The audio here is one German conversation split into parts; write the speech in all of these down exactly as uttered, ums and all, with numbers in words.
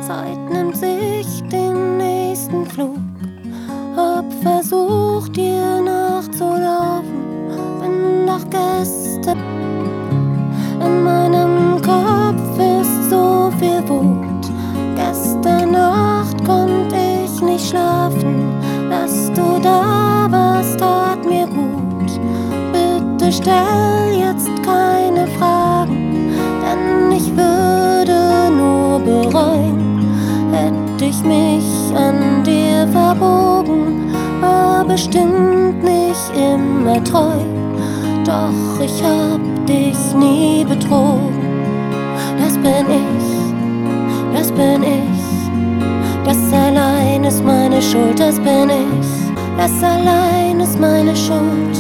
Zeit nimmt sich den nächsten Flug. Hab versucht, dir nachzulaufen, bin doch gestern. In meinem Kopf ist so viel Wut. Gestern Nacht konnte ich nicht schlafen. Dass du da warst, tat mir gut. Bitte stell jetzt keine Fragen, denn ich würde nur bereuen, hätte ich mich an dir verbogen. War bestimmt nicht immer treu, doch ich hab dich nie betrogen. Das bin ich, das bin ich. Das allein ist meine Schuld, das bin ich. Das allein ist meine Schuld.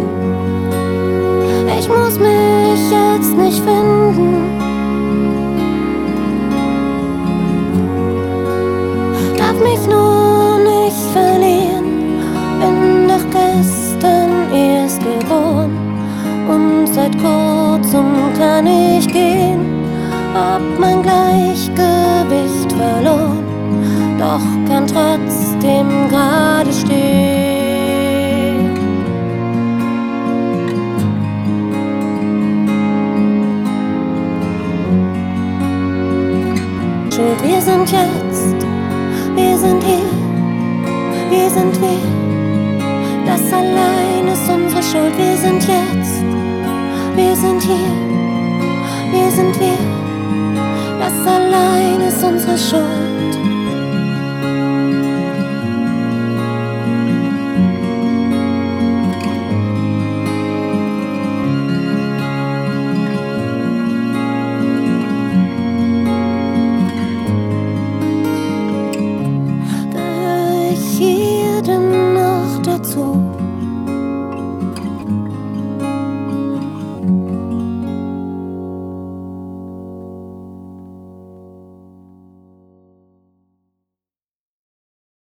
Ich muss mich jetzt nicht finden, darf mich nur nicht verlieren. Bin doch gestern erst geboren und seit kurzem kann ich gehen. Hab mein Gleichgewicht verloren, doch kann trotzdem gerade stehen. Schuld, wir sind jetzt, wir sind hier, wir sind wir. Das allein ist unsere Schuld, wir sind jetzt, wir sind hier, wir sind wir. Das allein ist unsere Schuld.